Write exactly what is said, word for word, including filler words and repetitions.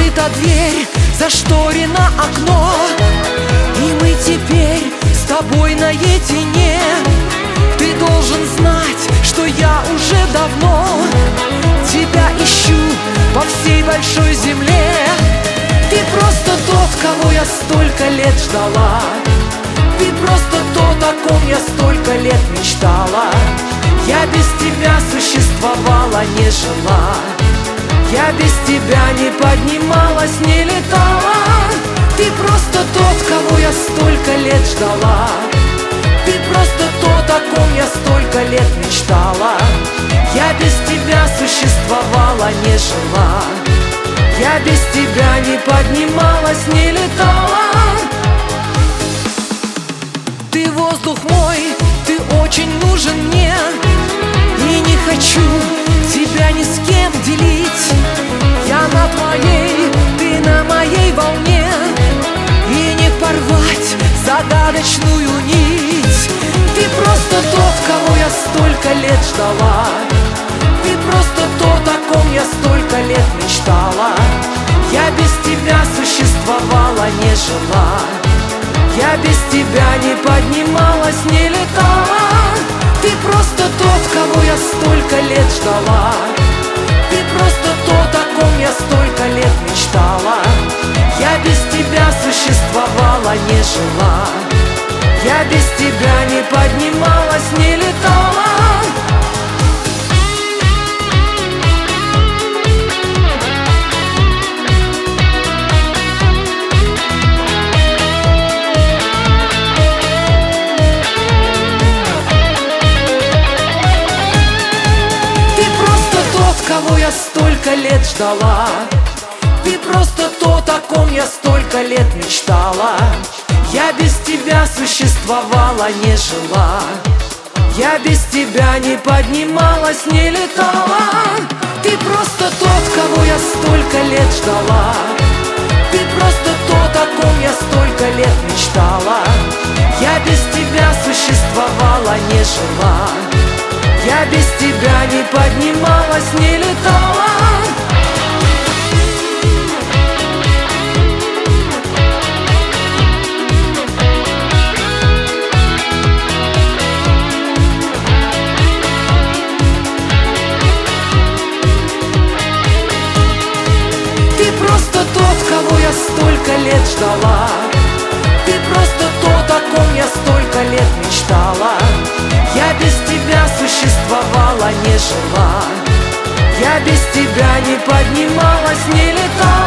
Закрыта дверь, зашторено окно, и мы теперь с тобой наедине. Ты должен знать, что я уже давно тебя ищу по всей большой земле. Ты просто тот, кого я столько лет ждала. Ты просто тот, о ком я столько лет мечтала. Я без тебя существовала, не жила. Я без тебя не поднималась, не летала. Ты просто тот, кого я столько лет ждала. Ты просто тот, о ком я столько лет мечтала. Я без тебя существовала, не жила. Я без тебя не поднималась, не летала. Ты воздух мой, ты очень нужен мне, и не хочу тебя ни с кем делить. Я на твоей, ты на моей волне, и не порвать загадочную нить. Ты просто тот, кого я столько лет ждала. Ты просто тот, о ком я столько лет мечтала. Я без тебя существовала, не жила. Я без тебя не поднималась, не летала. Ты просто тот, кого я столько лет ждала. Ты просто тот, о ком я столько лет мечтала. Я без тебя существовала, не жила. Я без тебя не поднималась, не летала. Кого я столько лет ждала. Ты просто тот, о ком я столько лет мечтала. Я без тебя существовала, не жила. Я без тебя не поднималась, не летала. Ты просто тот, кого я столько лет ждала. Ты просто тот, о ком я столько лет мечтала. Я без тебя существовала, не жила. Я без тебя не поднималась, не летала. Ты просто тот, кого я столько лет ждала. Ты просто тот, о ком я столько лет мечтала. Я без тебя существовала, не жила. Я без тебя не поднималась, не летала.